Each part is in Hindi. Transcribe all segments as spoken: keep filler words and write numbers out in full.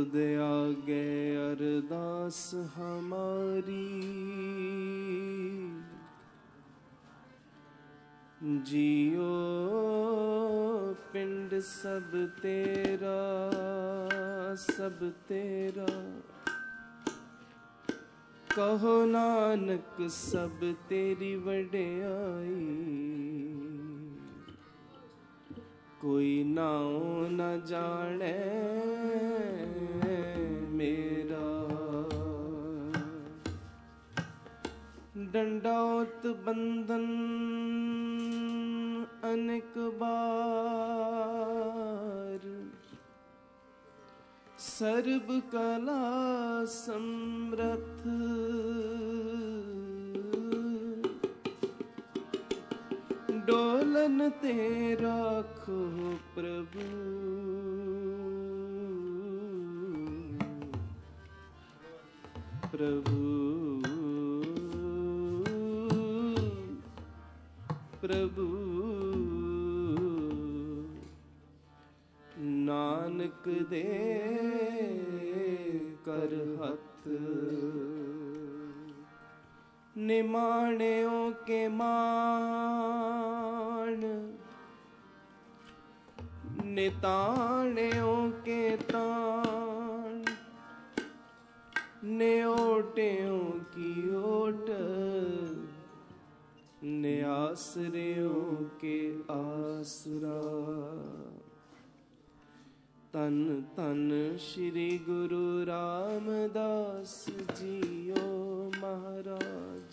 तुद आगे अरदास हमारी, जियो पिंड सब तेरा सब तेरा, कहो नानक सब तेरी वडियाई। कोई नाओ न जाने मेरा, दंडौत बंधन अनेक बार, सर्व कला समर्थ, डोलन तेरा खो प्रभु। प्रभु प्रभु नानक दे कर हथ, निमाणियों के मान, निताणियों के तान, न्योटियों की ओट, न्यासरियों के आसरा। तन तन श्री गुरु रामदास जियो महाराज,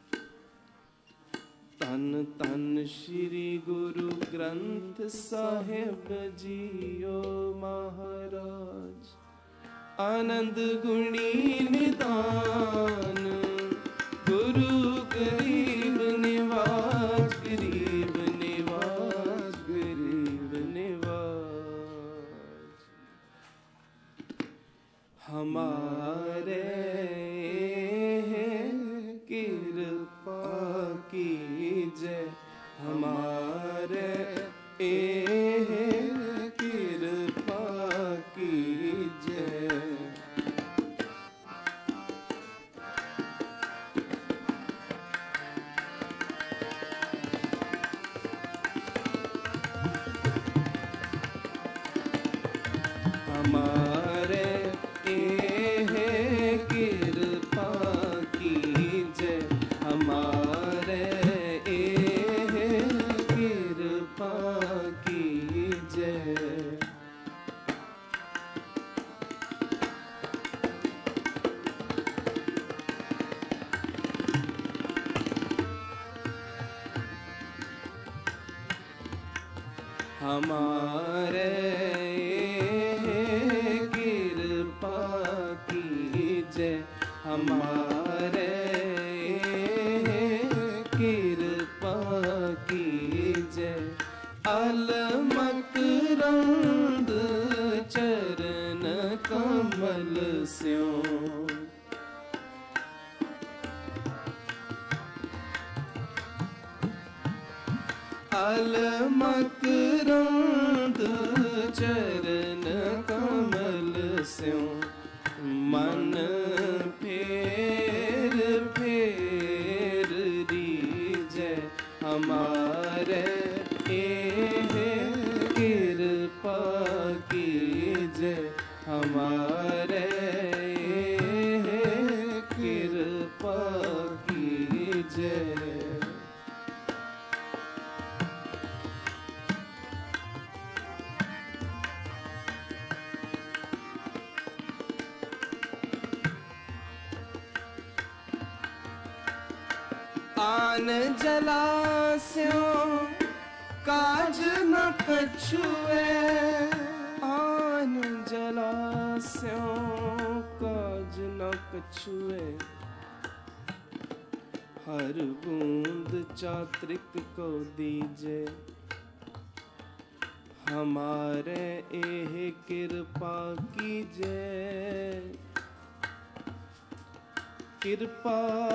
तन तन श्री गुरु ग्रंथ साहिब जियो महाराज। आनंद गुणी निदान गुरु गरीब निवाज, गरीब निवाज, गरीब निवाज। हमारे कृपा कीजय, हमारे कृपा कीजय। हमारे कृपा कीजय, हमारे कृपा कीजय। हमारे कृपा कीजय, हमारे कृपा कीजय। अलमकरंद चरण कमल स्यों, अलमकरंद चरण कमल स्यों। मन फेर फेर रीजय, हमारे कृपा कीजय, हमारे कृपा कीजय। आन जलास्यों काज न कछुए, आन जलास्यों काज न कछुए। हर बूंद चात्रिक को दीजे, हमारे एह कृपा कीजय, कृपा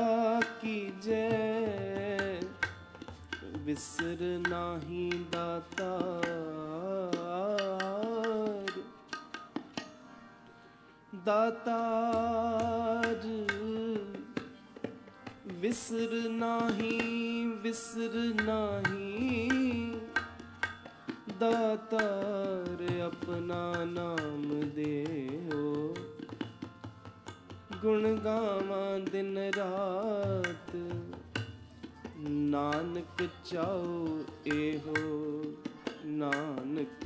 कीजय। विसर नाही दातार, दातार विसर नाही विसर नाही, दातार अपना नाम देओ, गुण गावा दिन रात, नानक चाओ एहो, नानक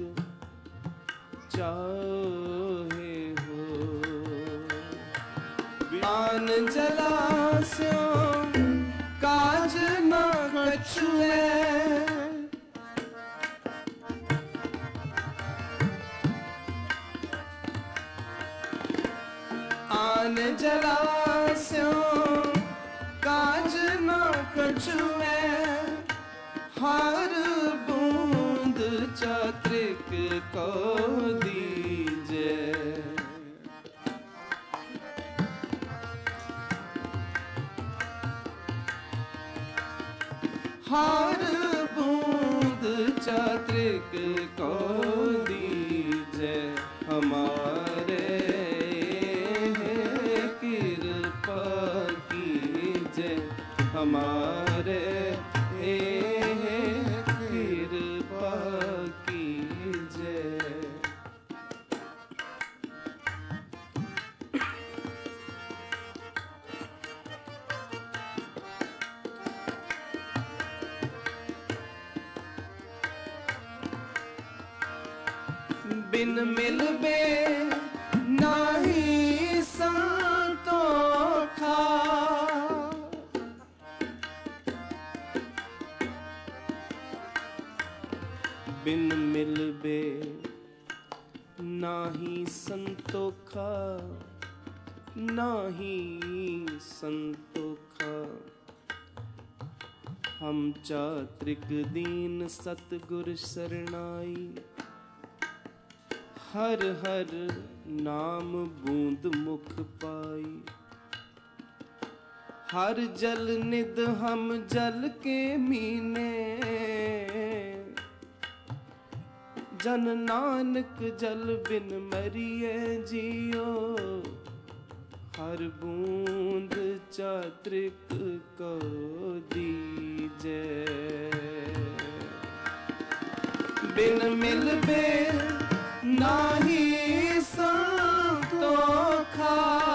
चाहे हो। आन जलास्यों काज न कछुए, आन जलास्यों काज न कछुए, हर बूंद चात्रिक को दीजे। हर बूंद चात्रिक को दीजे, हमारे कृपा कीजे, हमारे कृपा कीजे। बिन मिलबे नाही संतोखा, बिन मिलबे नाही संतोखा, नाही संतोखा। हम चात्रिक दीन सतगुर शरणाई, हर हर नाम बूंद मुख पाई। हर जल निद हम जल के मीने, जन नानक जल बिन मरिए जियो। हर बूंद चात्रिक को दीजे, बिन मिलबे नाही संतोखा।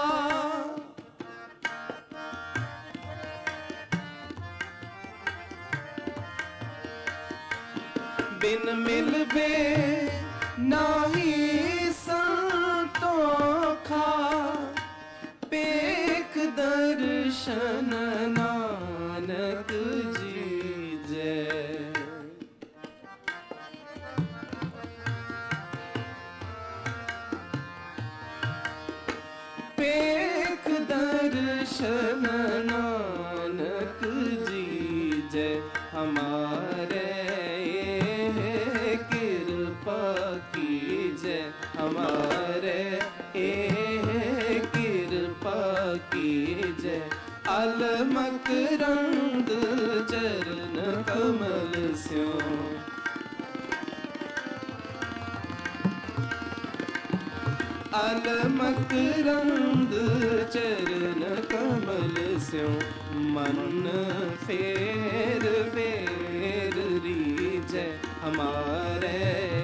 बिन मिलबे नाही संतोखा, पेख दर्शन नानक जीजे। पेख दर्शन नानक जीजे, हमारे कृपा कीजे, हमारे कृपा कीजे। अलमक रंग चरण कमल स्यों, अलमक रंग चरण कमल स्यों। मन फेर फेर रीजे, हमारे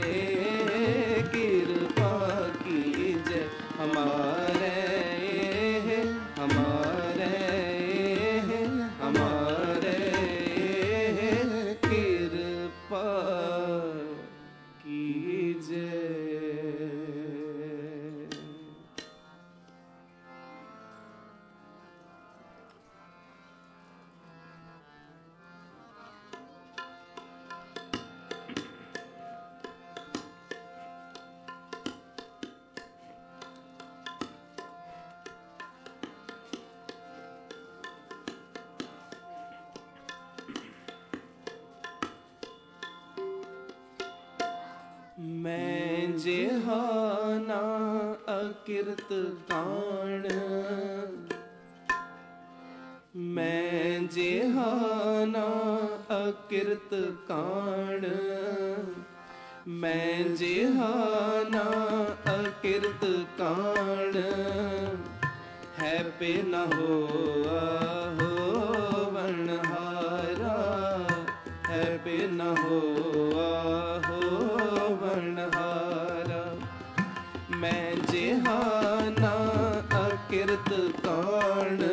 कृपा कीजे, हमारे हमारे हमारे कृपा कीजे। मैं जेहाना अकिरत काण, मैं जेहाना अकिरत काण। मैं जिहाना अकिरत काण, है पे न होआ हो वनहारा, है पे न होआ हो वनहारा। मैं जिहाना अकिरत काण,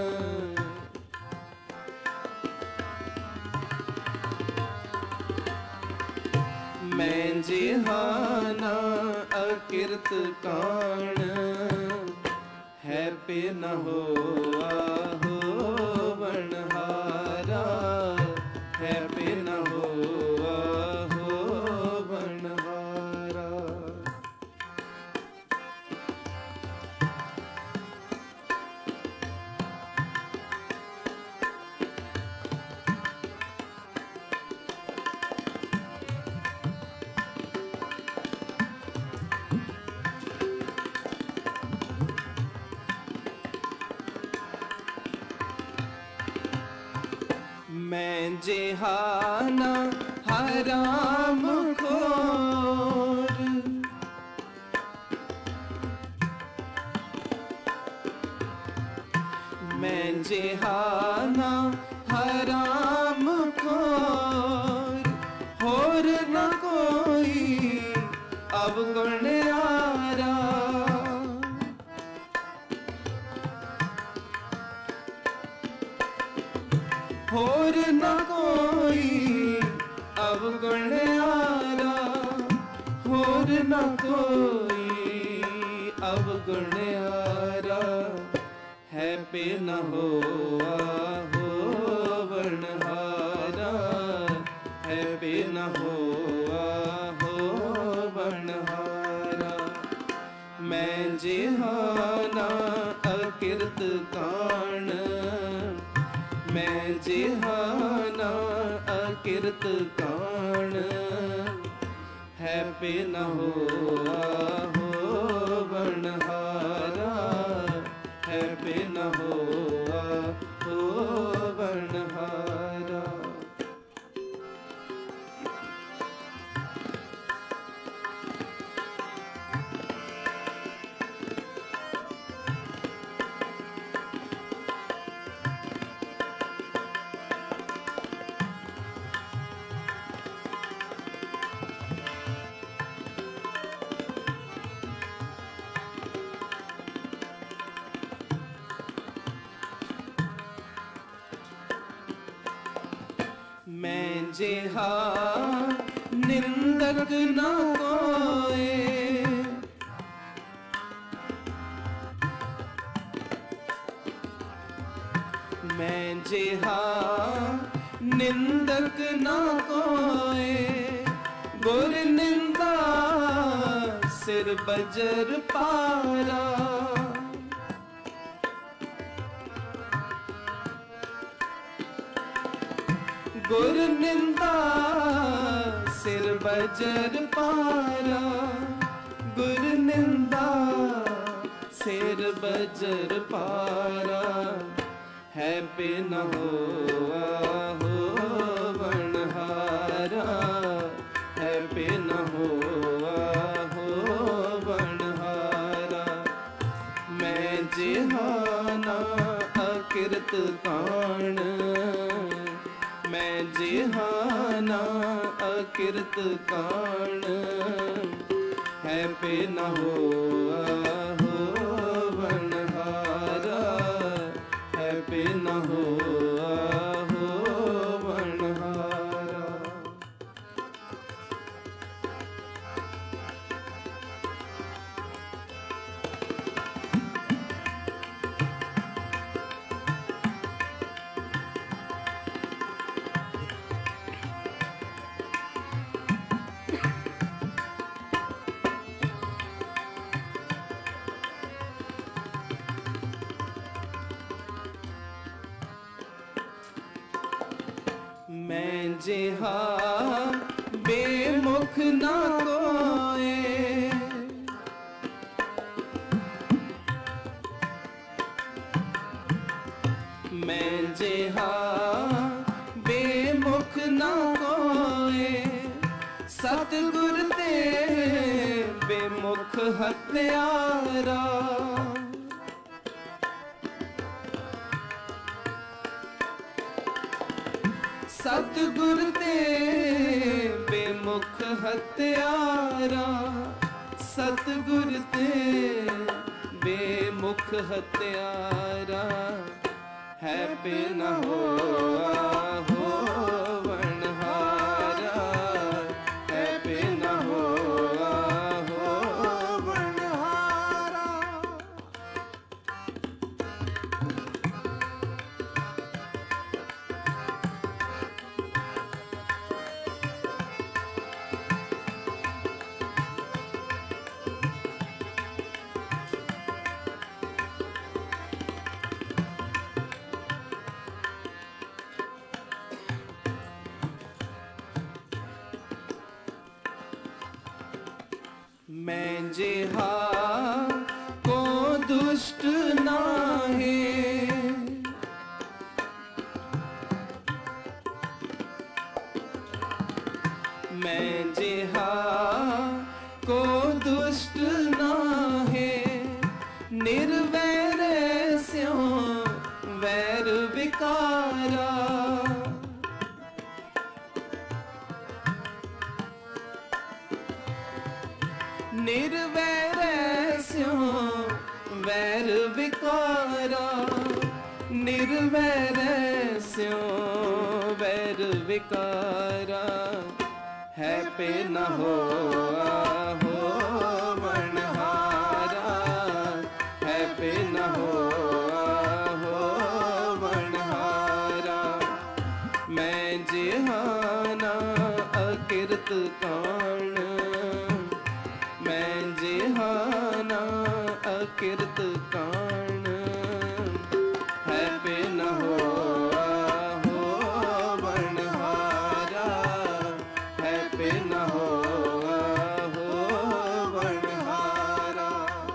मैं जिहाना अकिरत काण, है पे न होआ हो वनहारा, है पे न होआ हो वनहारा। मैं जिहाना हराम खोर, मैं जिहाना हराम खोर, होर न कोई अवगुण आरा। होर न कोई अवगुण आरा, होर न कोई अवगुण आरा। है पे न होआ हो वनहारा, है पे न होआ हो वनहारा। मैं जिहाना अकिरत काण, मैं जिहाना अकिरत काण, है पे न होआ हो वनहारा, है पे न होआ हो वनहारा। मैं जिहा निंदक न कोए, मैं जिहा निंदक न कोए। गुर निंदा सिर बजर पारा, गुर निंदा सिर बजर पारा, गुर निंदा सिर बजर पारा। है पे न होआ हो वनहारा, है पे न होआ हो वनहारा। मैं जिहाना अकिरत काण, मैं जिहाना अकिरत काण, है पे न होआ हो वनहारा, है पे न होआ हो वनहारा। मैं जिहा बेमुख न कोए, मैं जिहा बेमुख न कोए। सतगुर ते बेमुख हत्यारा। सतगुर ते बेमुख हत्यारा। सतगुर ते बेमुख हत्यारा। है पे न होआ होवनहारा। है पे न होआ होवनहारा। मैं जेहा को दुष्ट नाहे। मैं जेहा को दुष्ट नाहे। निर्वैर स्यों वैर विकारा। निर्वैर स्यों वैर विकारा। निर्वैर स्यों वैर विकारा। है पे न होआ होवनहारा। है पे न होआ होवनहारा। मैं जेहाना अकिरत काण। मैं जेहाना अकिरत काण। है पे न होआ होवनहारा। है पे न होआ होवनहारा।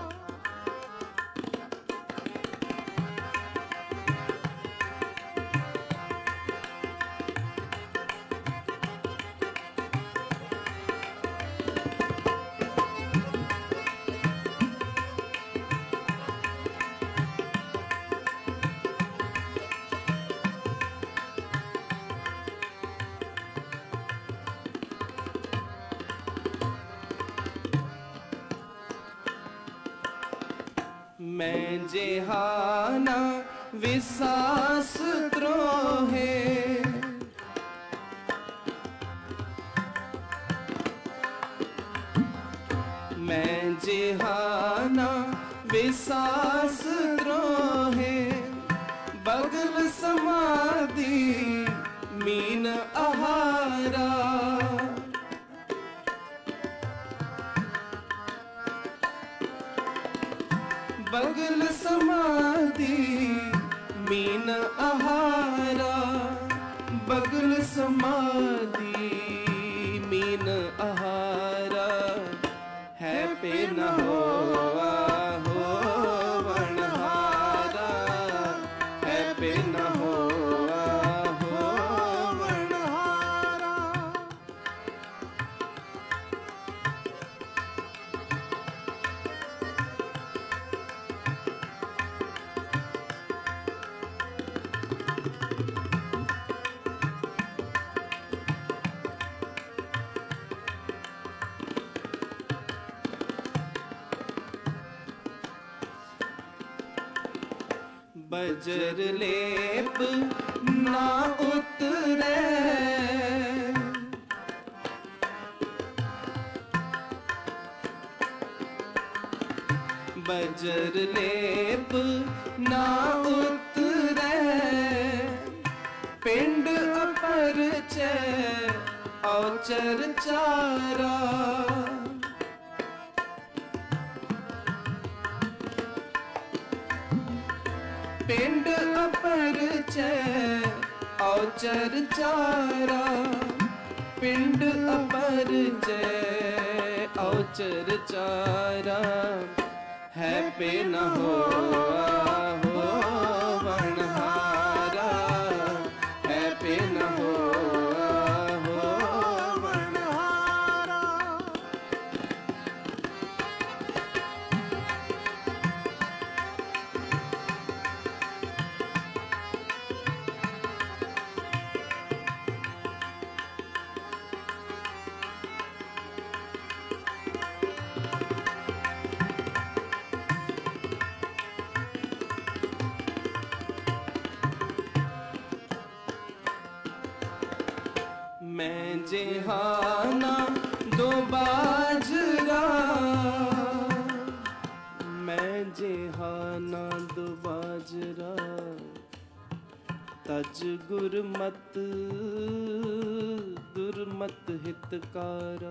मैं जेहाना विसास त्रोहे। मैं जेहाना विसास त्रोहे। बगल समाधि मीन आहारा। बगल समाधि मीन आहारा। बगल समाधि मीन आहारा। है पे न होआ होवनहारा। है पे न होआ होवनहारा। बजर लेप ना उतरे। बजर लेप ना उतरे। पिंड अपरचय औचर चारा। पिंड अपरचय औचर चारा। पिंड अपरचय औचर चारा। है पे न होआ होवनहारा। है पे न होआ होवनहारा। जेहाना दो बाजरा, मैं जेहाना दो बाजरा, तज गुरमत दुर्मत हितकारा।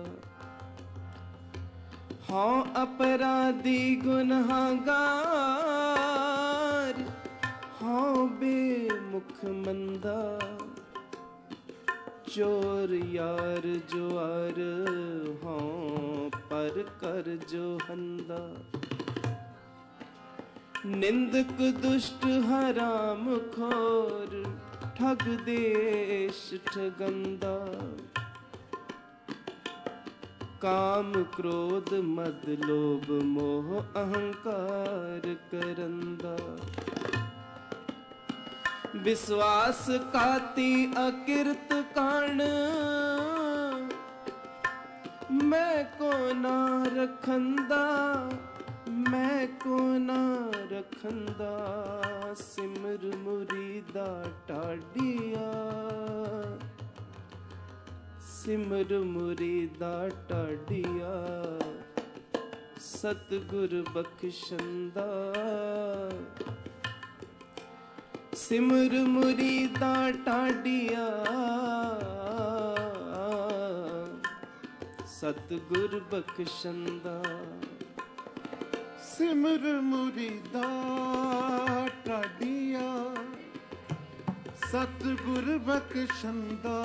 हाँ अपराधी गुनहगार, हाँ बेमुख मंदा, चोर यार जुआर, हाँ पर कर जो हंदा। निंदक दुष्ट हराम खोर, ठग देश ठगंदा। काम क्रोध मद लोभ मोह अहंकार करंदा। विश्वास काती अकिरत कान, मैं को ना रखंदा, मैं को ना रखंदा। सिमर मुरीदा टाडिया, सिमर मुरीदा टाडिया, सतगुर बख्शंदा। सिमर मुरीदा टाडिया, सतगुर बख्शंदा। सिमर मुरीदा टाडिया, सतगुर बख्शंदा।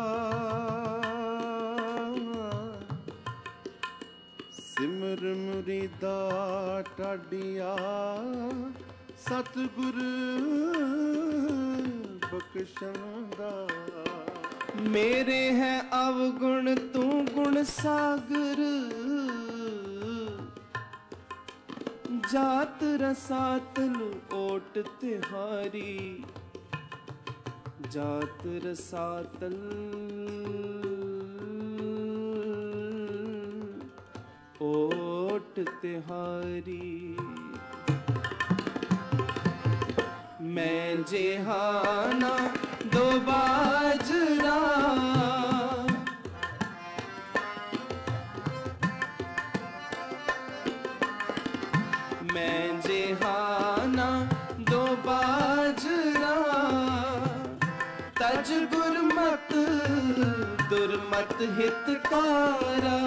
सिमर मुरीदा टाडिया, सतगुर बख्शंदा। मेरे है अवगुण तू गुण सागर, जात रसातल ओट तिहारी। जात रसातल ओट तिहारी। मैं जेहाना दो बाजरा, मैं जेहाना दो बाजरा। तज गुरमत दुर्मत हितकारा।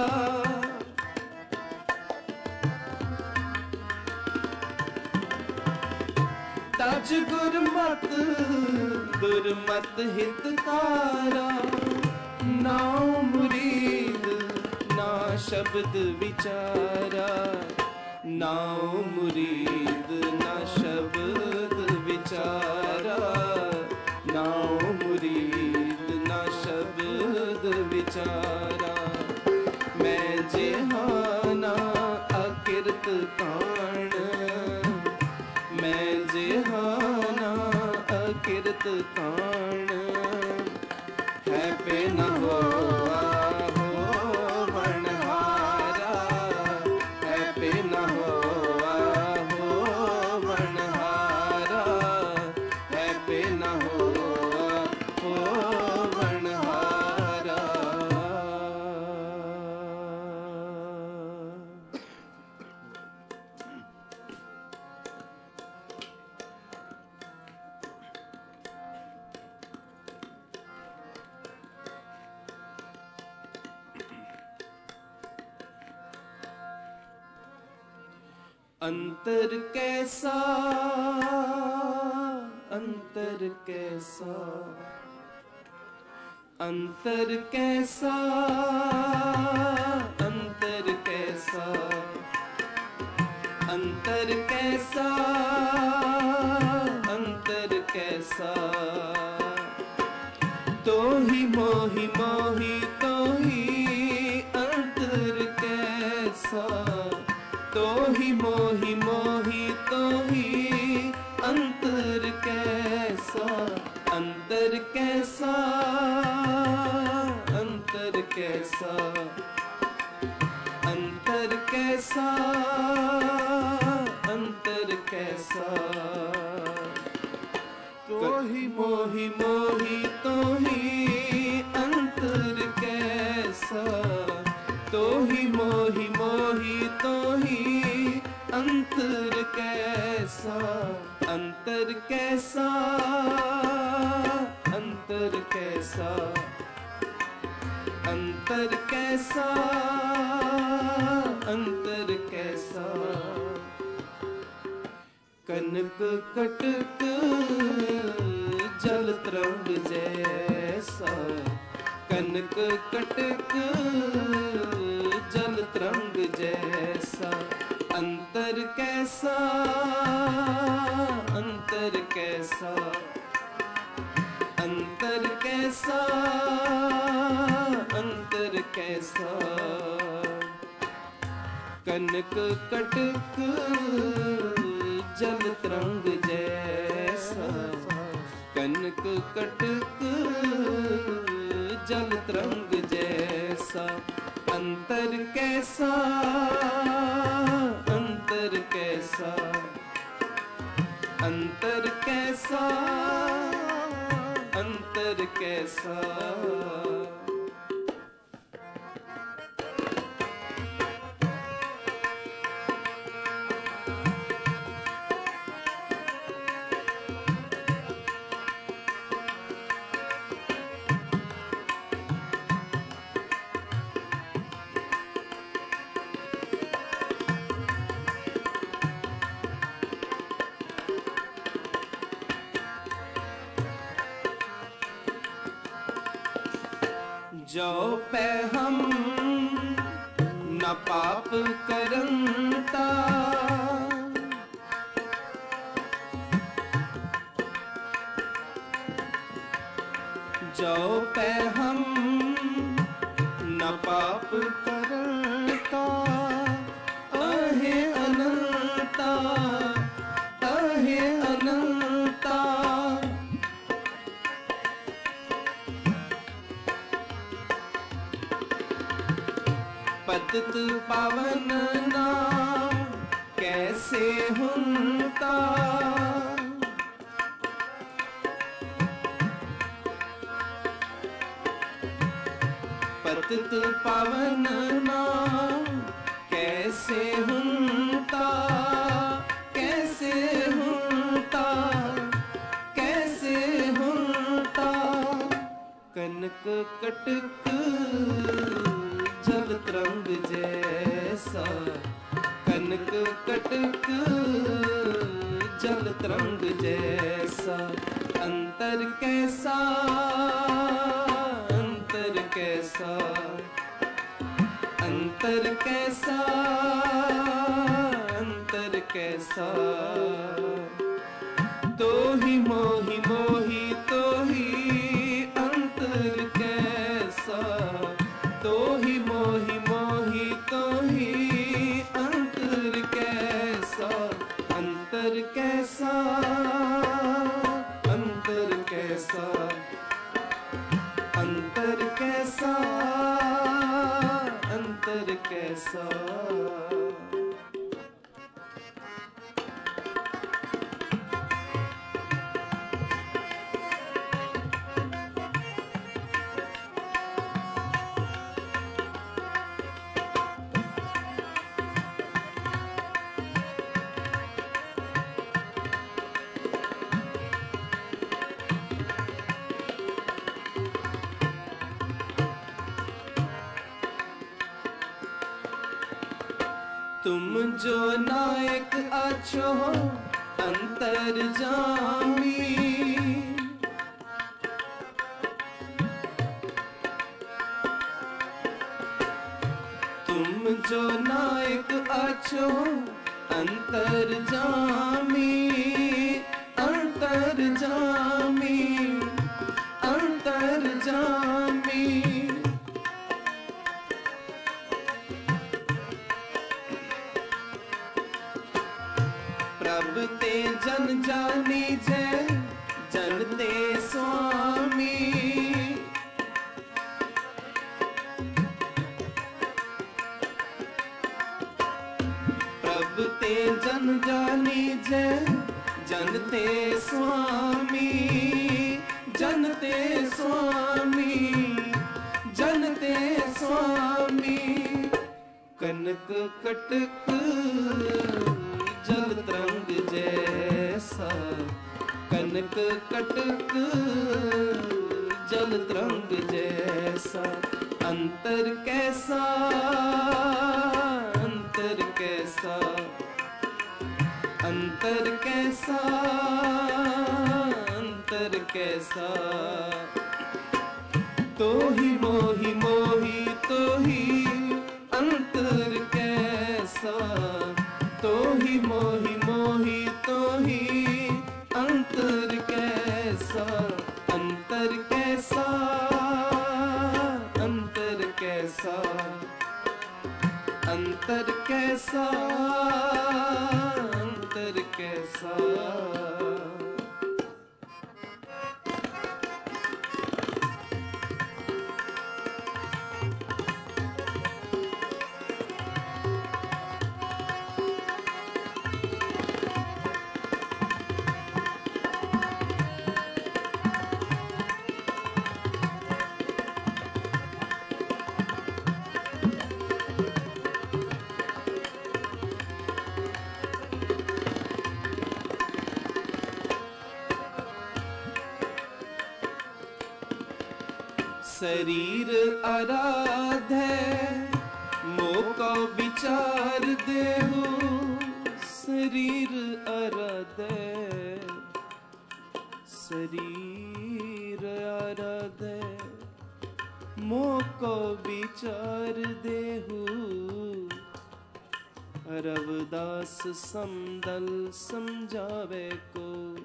तज गुरमत दुर्मत हितकारा। नाउ मुरीद ना शब्द विचारा, नाउ मुरीद ना शब्द विचारा। नाउ मुरीद ना शब्द विचारा। मैं जेहाना अकिरत कान, मैं जेहाना अकिरत कान। है पे न होआ हो वनहारा, है पे न होआ हो वनहारा, है पे न होआ हो वनहारा। अंतर कैसा, अंतर कैसा, अंतर कैसा, अंतर कैसा, अंतर कैसा, अंतर कैसा। तो ही मोही मोही तो ही अंतर कैसा। तो ही मोही मोही तो ही अंतर कैसा। अंतर कैसा, अंतर कैसा, अंतर कैसा, अंतर कैसा। तो ही मोही मोही तो ही अंतर कैसा। कैसा, तो ही मोही मोही तो ही अंतर कैसा, अंतर कैसा, अंतर कैसा, अंतर कैसा, अंतर कैसा। कनक कटक जल तरंग जैसा, कनक कटक जल तरंग जैसा। अंतर कैसा, अंतर कैसा, अंतर कैसा, अंतर कैसा। कनक कटक जल तरंग जैसा, कनक कटक जल तरंग जैसा। अंतर कैसा, अंतर कैसा, अंतर कैसा, अंतर कैसा। जो पे हम न पाप करंता, जो पे हम न पाप करंता। अहे अनंता, अहे अनंता। पतित पावन नाम कैसे हुनता, पतित पावन नाम कैसे हुनता, कैसे हुनता, कैसे हुनता। कनक कटक जल तरंग जैसा, कनक कटक जल तरंग जैसा। अंतर कैसा, अंतर कैसा, अंतर कैसा, अंतर कैसा। तो ही मोही मोही तो ही अंतर कैसा, तो ही मोही मोही तो ही अंतर कैसा। अंतर कैसा, अंतर कैसा, अंतर कैसा, अंतर कैसा। तुम जो नायक अच्छो अंतर जामी, तुम जो नायक अच्छो अंतर जामी, अंतर जामी, अंतर जामी। प्रभ ते जन जानी जय, जन ते स्वामी। प्रभ ते जन जानी जय, जन ते स्वामी, जन ते स्वामी, जन ते स्वामी। स्वामी कनक कटक जल तरंग जैसा कनक कटक जल तरंग जैसा अंतर कैसा अंतर कैसा अंतर कैसा अंतर कैसा तो ही मोही मोही तो ही अंतर कैसा तो ही मोही मोही तो ही अंतर कैसा अंतर कैसा अंतर कैसा अंतर कैसा अंतर कैसा शरीर आराधे मोको विचार देहु शरीर आराधे शरीर आराधे मोको विचार देहु रविदास समदल समझावे को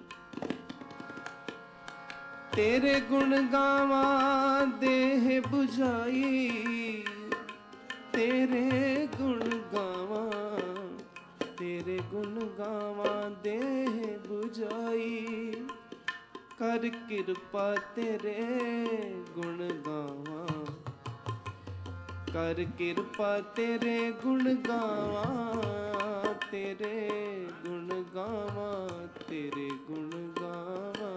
तेरे गुण गावा देह बुझाई तेरे गुण गावा तेरे गुण गावा देह बुझाई कर कृपा तेरे गुण गावा कर कृपा तेरे गुण गावा तेरे गुण गावा तेरे गुण गावा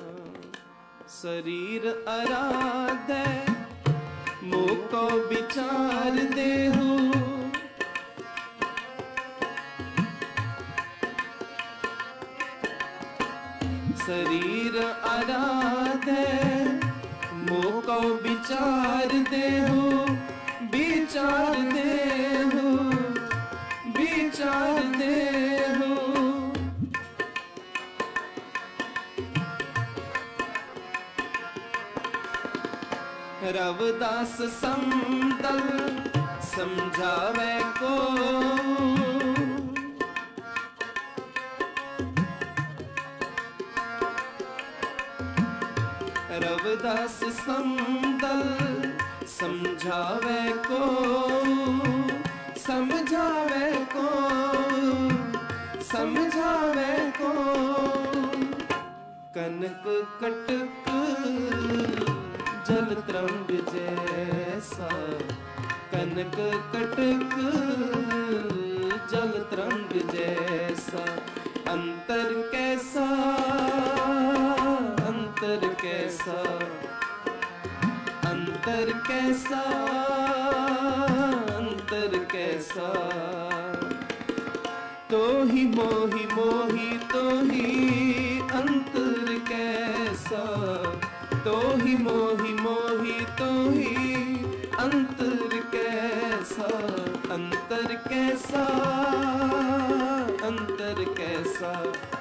शरीर आराधे मोको विचार देहु शरीर आराधे मोको विचार देहु विचार देहु विचार देहु रविदास समदल समझावे को रविदास समदल समझावे को समझावे को समझावे को कनक कटक जल तरंग जैसा कनक कटक जल तरंग जैसा अंतर कैसा अंतर कैसा अंतर कैसा अंतर कैसा तो ही मोही मोही तो ही अंतर कैसा तो ही मोही मोही तो ही अंतर कैसा अंतर कैसा अंतर कैसा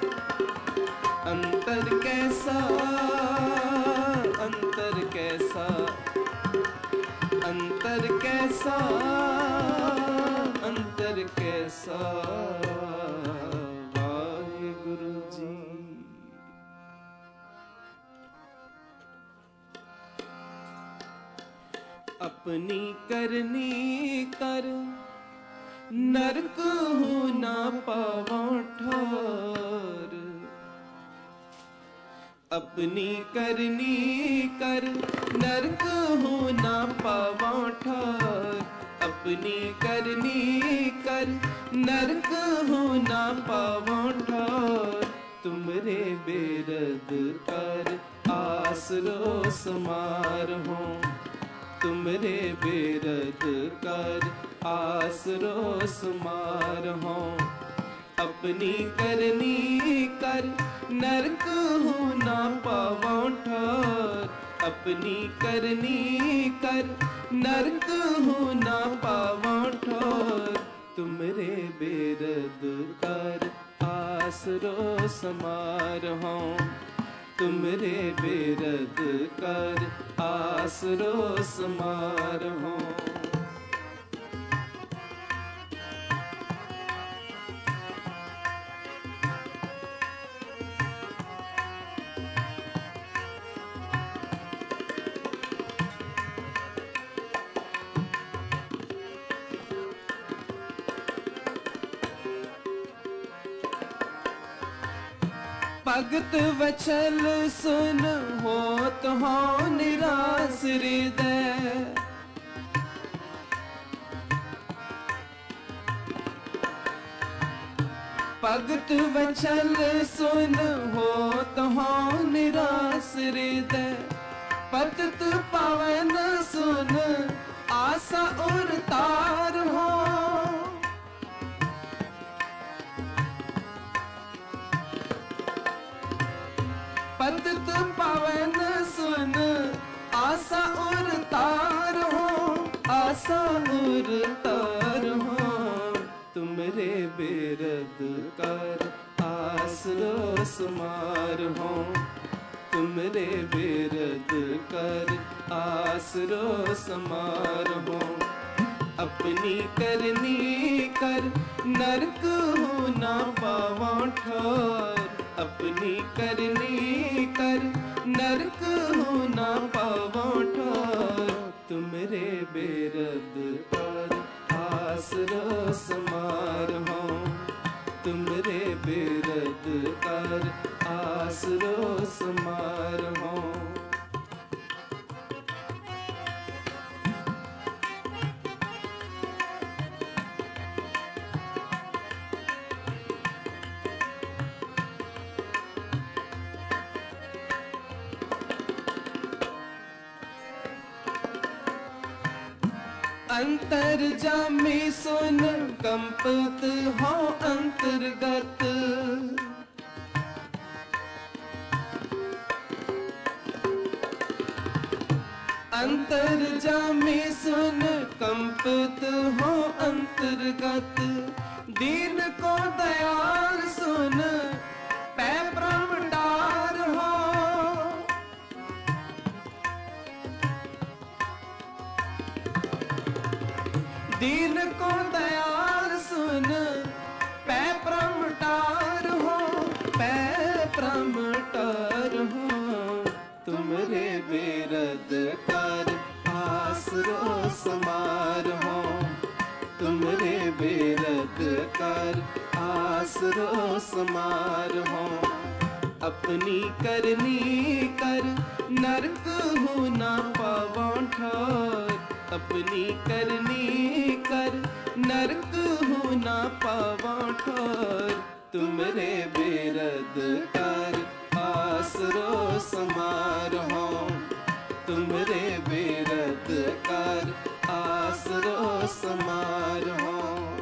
अंतर कैसा अंतर कैसा अंतर कैसा अंतर कैसा वाहिगुरु जी। अपनी करनी कर नरक हो ना पावा ठार अपनी करनी कर नरक हो ना पावा ठार अपनी करनी कर नरक हो ना पावा ठार तुमरे बेरद कर आसरो समार हो तुमरे बेरद कर आसरो समार हो। अपनी करनी कर नरक हो ना पावों ठोर। अपनी करनी कर नरक हो ना पावों ठोर। तुमरे बेरद कर आसरो समार हो। तुमरे बेरद कर आसरो समार हो। भगत वचल सुन होत हो निराश हृदय। भगत वचल सुन होत हो निराश हृदय। पतित पावन सुन आशा और तार हो। पतित पावन सुन आशा और तार हो। आशा और तार हो। तुमरे बेरद कर आसरो समार हो। तुमरे बेरद कर आसरो समार हो। अपनी करनी कर नरक हो ना पावों ठोर। अपनी करनी कर नरक हो ना पावों ठोर। तुमरे बेरद कर आसरो समार हो। तुमरे बेरद कर आसरो समार हो। अंतर जामी सुन कंपत हो अंतर्गत। अंतर जामी सुन कंपत हो अंतर्गत। दीन को दयाल सुन पै ब्रह्म डार हो। दीन को दयाल सुन पै प्रमटार हो। पै प्रमटार हो। तुमरे बेरद कर आसरो समार हो। तुमरे बेरद कर आसरो समार हो। अपनी करनी कर नरक हो ना पावों ठोर। अपनी करनी कर नरक हो ना पावों ठोर। तुमरे बेरद कर आसरो समार हो। तुमरे बेरद कर आसरो समार हो।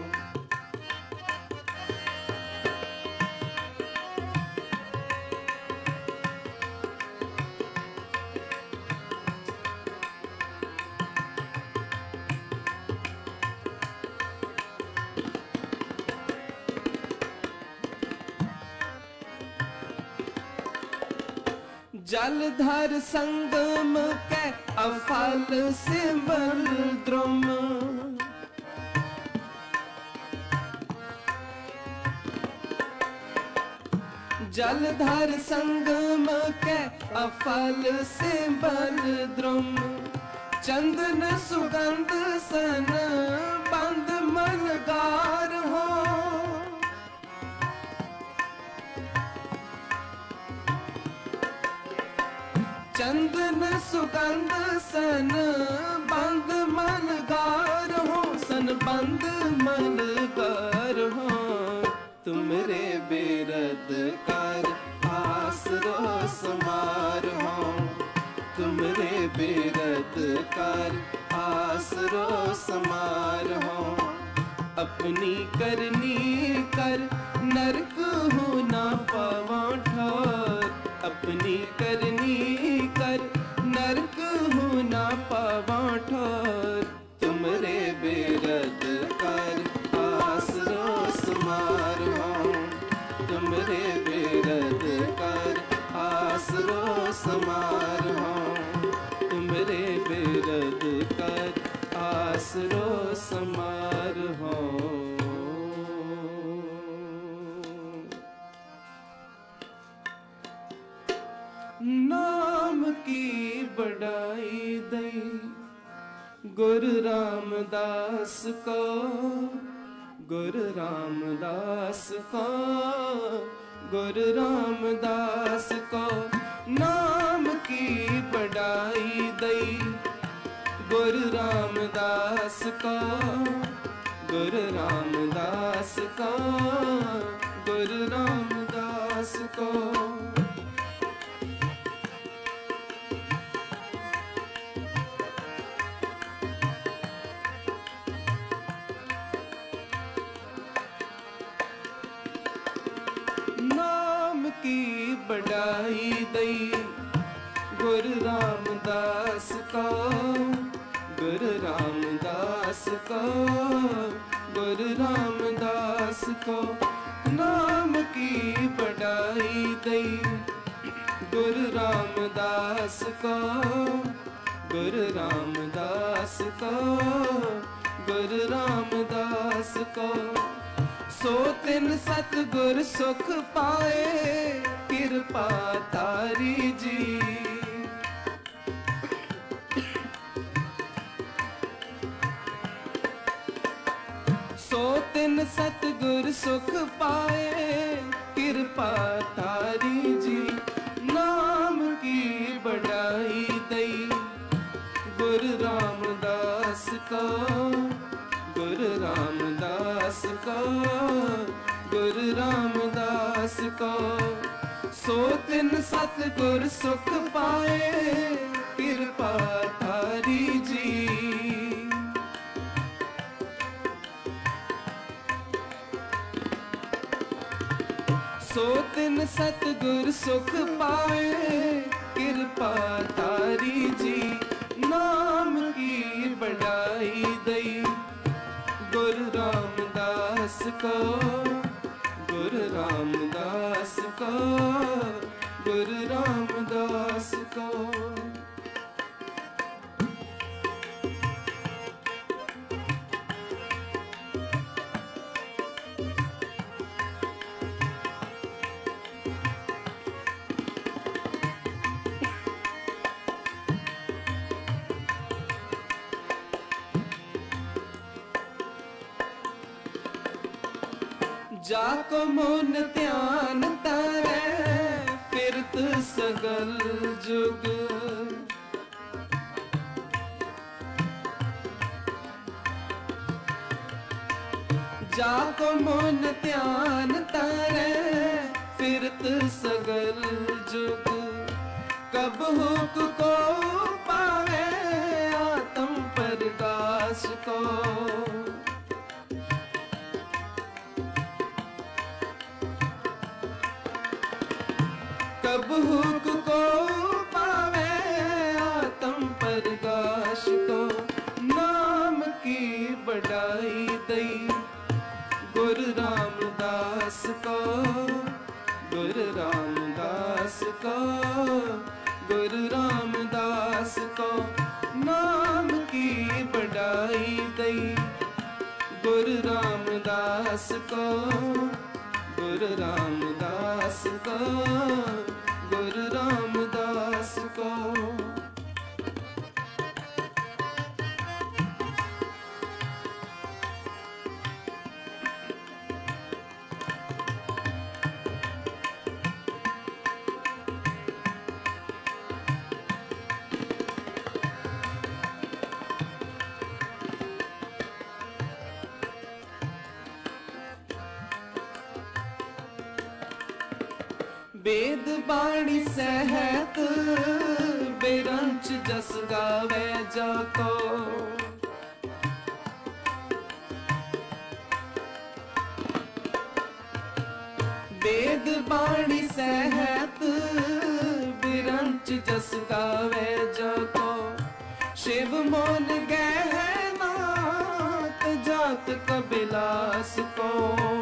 जलधर संगम के अफल सिमर द्रुम। जलधर संगम के अफल सिमर द्रुम। चंदन सुगंध सन बंद मलगार हो। चंदन सुगंध सन बंद मलगार हो। सन बंद मलगार हो। तुमरे बेरद कर आसरो समार हो। तुमरे बेरद कर आसरो समारो। अपनी करनी कर नरक हो ना पावा ठोर। अपनी करनी कर नरक हो ना पावा ठोर। तुमरे बेरद कर आसरो समारो। तुमरे बेरद कर आसरो समारो। तुमरे बेरद कर आसरो समारो। नाम की बढ़ाई दई गुरु रामदास को। गुरु रामदास को गुरु रामदास को। नाम की बढ़ाई दई गुरु रामदास को। गुरु रामदास को गुरु रामदास को। नाम की बढ़ाई दई गुरु रामदास को। गुरु रामदास को गुरु रामदास को। नाम की बढ़ाई दई गुरु रामदास को। गुरु रामदास को गुरु रामदास को। सो तिन सतगुर सुख पाए कृपा तारी जी। सो तिन सतगुर सुख पाए कृपा तारी जी। नाम की बढ़ाई दई गुरु रामदास को। गुरु रामदास को गुरु रामदास को। सो तिन सतगुर सुख पाए कृपा तारी जी। सो तिन सतगुर सुख पाए कृपा तारी जी। नाम की बढ़ाई दई गुरु रामदास को। गुरु रामदास को गुरु रामदास को। जाको मन ध्यान तारे फिरत सगल जुग। जाको मन ध्यान तारे फिरत सगल जुग। कब हुक को पावे आत्म प्रकाश को। कब हुक को पावे आत्म प्रकाश को। नाम की बढ़ाई दई गुरु रामदास को। गुरु रामदास को गुरु रामदास को। नाम की बढ़ाई दई गुरु रामदास को। गुरु रामदास को गुरु रामदास को। वेद बाणी सहत बिरंच जस जस गावे जाको वेद बाणी सहत बिरंच जस गावे जाको शिव मोन गहना जात कबिलास को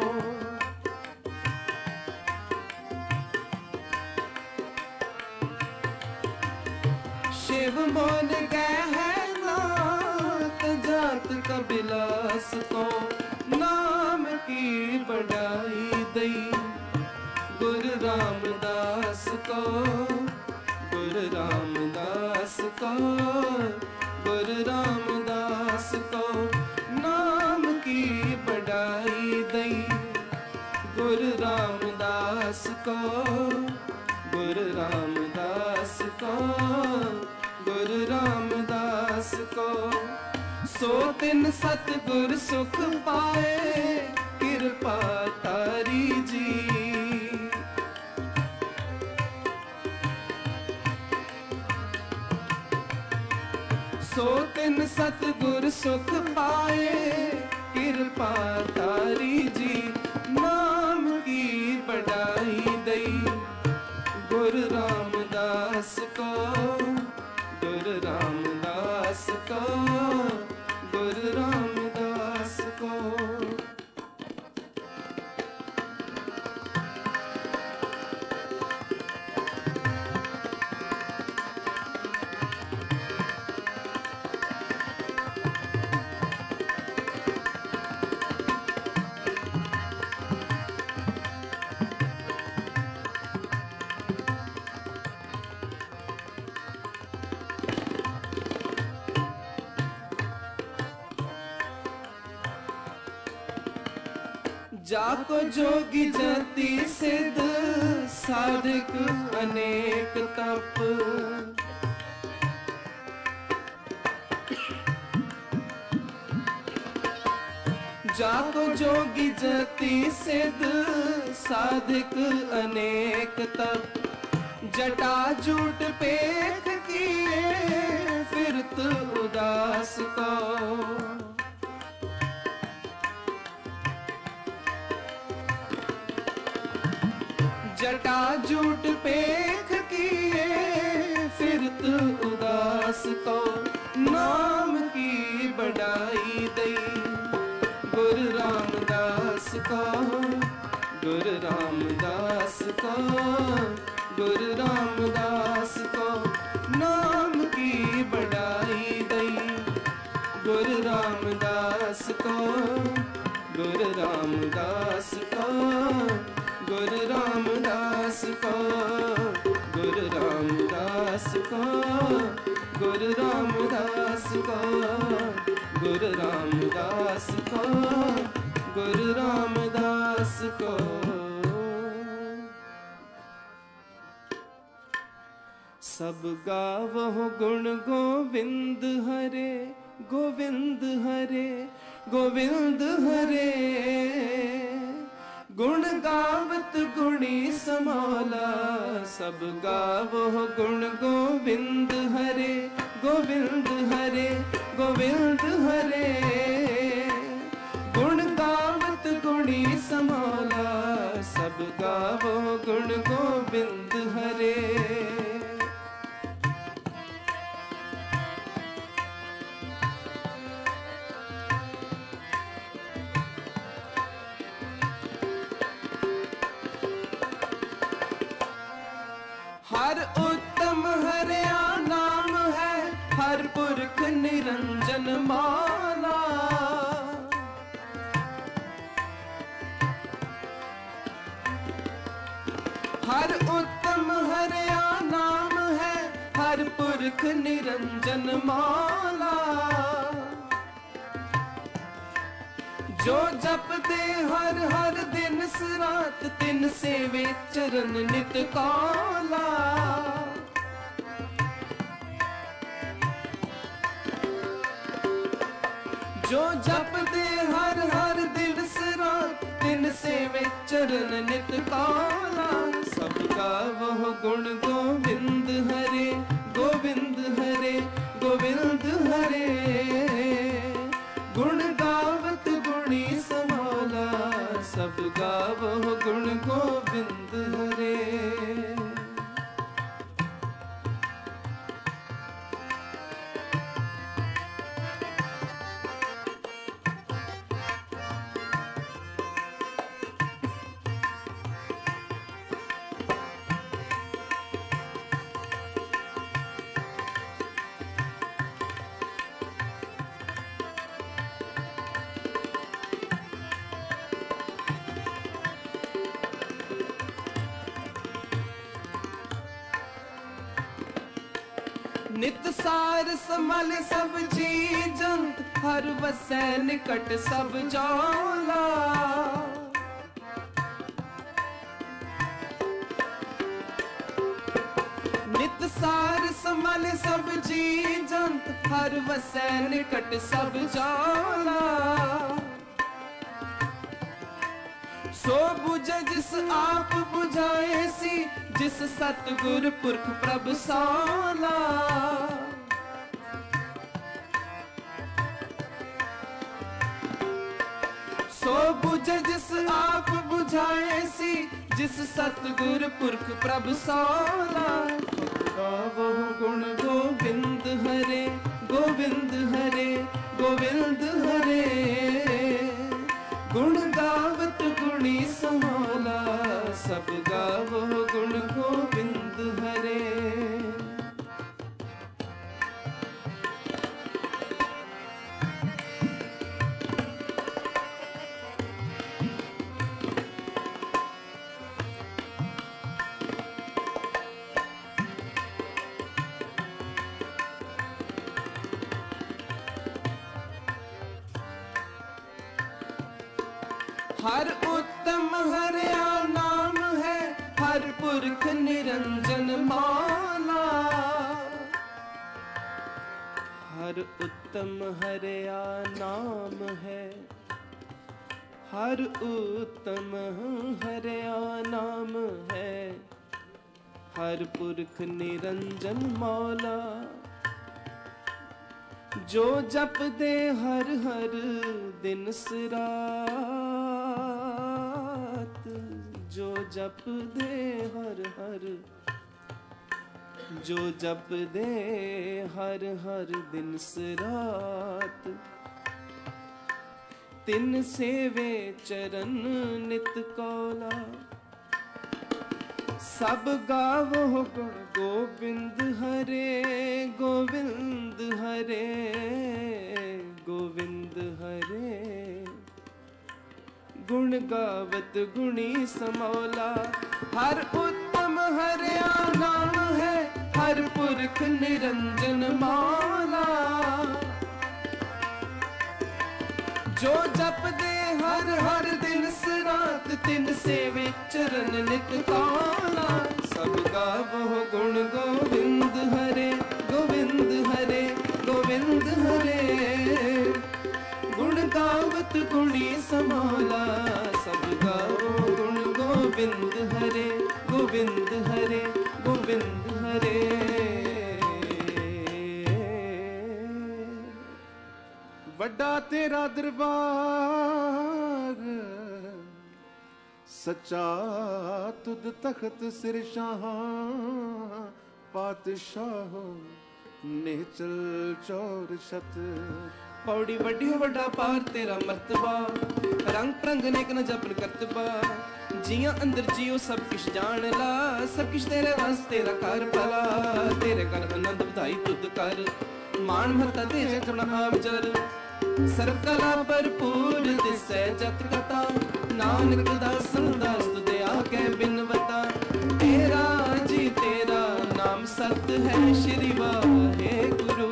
शिव मोन गहना जात कबिलास को नाम की बढ़ाई दई गुरु रामदास को गुरु रामदास को गुरु रामदास को नाम की बढ़ाई दई गुरु रामदास को गुरु रामदास को गुरु रामदास को सो तिन सतगुर सुख पाए कृपा तारी जी सो तिन सतगुर सुख पाए कृपा तारी जी नाम की बढ़ाई दई गुरु रामदास को गुरु रामदास को गुरु रामदास को जाको जोगी जति सिद्ध साधक अनेक तप जाको जोगी जति सिद्ध साधक अनेक तप जटा जूट पेख किए फिरत उदास को जटा जूट पेख किए फिरत उदास को नाम की बढ़ाई दई गुरु रामदास को गुरु रामदास को गुरु रामदास को नाम की बढ़ाई दई गुरु रामदास को गुरु रामदास को गुरु रामदास को गुरु रामदास को गुरु रामदास को गुरु रामदास को गुरु रामदास को सब गावो गुण गोविंद हरे गोविंद हरे गोविंद हरे गुण गावत गुणी समाला सब गावो गुण गोविंद हरे गोविंद हरे गोविंद हरे गुण गावत गुणी समाला सब गावो गुण गोविंद हरे हर उत्तम हरिया नाम है हर पुरख निरंजन माला हर उत्तम हरिया नाम है हर पुरख निरंजन माला जो जपते हर हर दिन सरात तिन सेवे चरण नित काला जो जपते हर हर दिन सरात तिन सेवे चरण नित काला सब गावो गुण गोविंद हरे गोविंद हरे नित सार संभाले सब जी जंत, हर वसै निकट सब जाला। नित सार संभाले सब जी जंत, हर वसै निकट सब जाला। सो बुझे जिस आप बुझाए सी, जिस सतगुर पुरख प्रभ साला। सो बुझे जिस आप बुझाए सी, जिस सतगुर पुरख प्रभ साला। गावो गुण गोविंद हरे, गोविंद हरे, गोविंद हरे। गुण गावत गुणी समाला, सब गावो गुण गोविंद हरे। हर उत्तम हरया नाम है, हर पुरख निरंजन माला। हर उत्तम हरया नाम है, हर उत्तम हरया नाम है, हर पुरख निरंजन मौला। जो जप दे हर हर दिन रात, जो जप दे हर हर, जो जप दे हर हर दिन रात। तिन सेवे चरण नित कौला, सब गावो गुण गोविंद हरे, गोविंद हरे, गोविंद हरे। गुण गावत गुणी समौला, हर उत्तम हरया नाम है, हर पुरख निरंजन माला। जो जप दे हर हर दिन रात, तिन सेवे चरण नित कौला। सब गावो गुण गोविंद हरे, गोविंद हरे, गोविंद हरे। गुण गावत गुणी समौला, सब गावो गुण गोविंद हरे, गोविंद हरे, गोविंद हरे। वड्डा तेरा दरबार, सच्चा तुद तख्त सिर शाह। पातशाह नेचल चौर शत। पौड़ी वड्डी वड्डा पार तेरा मर्तबा, रंग प्रंग नेक न जपन करतबा। जिया अंदर जियो सब किश जान ला, सब किश तेरे वास तेरा कर भला। तेरे कर आनंद बधाई तुद कर, मान मता तेरे चरण आम जर। सर्व कला भरपूर दिसै जत कथा, नानक दासन दास तुदे आगे बिनवता। तेरा जी तेरा नाम सत है, श्री वाहे गुरु।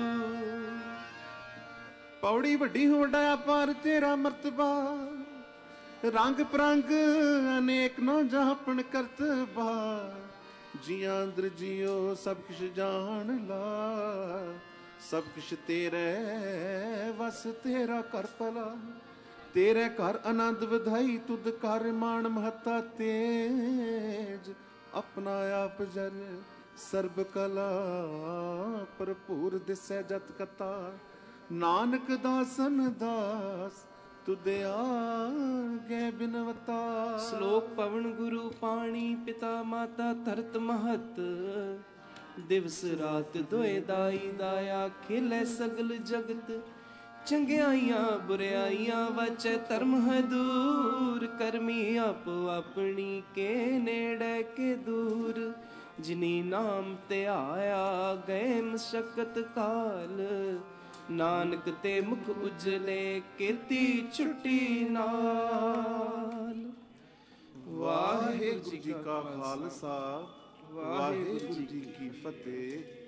पौड़ी वड्डी वड्डा पार तेरा मर्तबा, रंग प्रंग अनेक न जापन करतबा। जिया अंदर जियो सब किश जान ला, सब किश तेरे वस तेरा कर भला। तेरे घर आनंद बधाई तुद कर, मान महता तेज अपना आप जर। सर्ब कला भरपूर दिसै जत कथा, नानक दासन दास तुदे आगे बिनवता। श्लोक पवन गुरु पाणी पिता माता धरत महत। दिवस रात दोए दाई दाया, खिलै सगल जगत। चंगियाइयां बुराइयां वचै धर्म है दूर। करमी आपो अपनी के नेड़े के दूर। जिनी नाम ते आया गए मशक्कत काल। नानक ते मुख उजले कीर्ति छुट्टी नाल। वाहिगुरु जी का खालसा, वाहिगुरु जी की फतेह।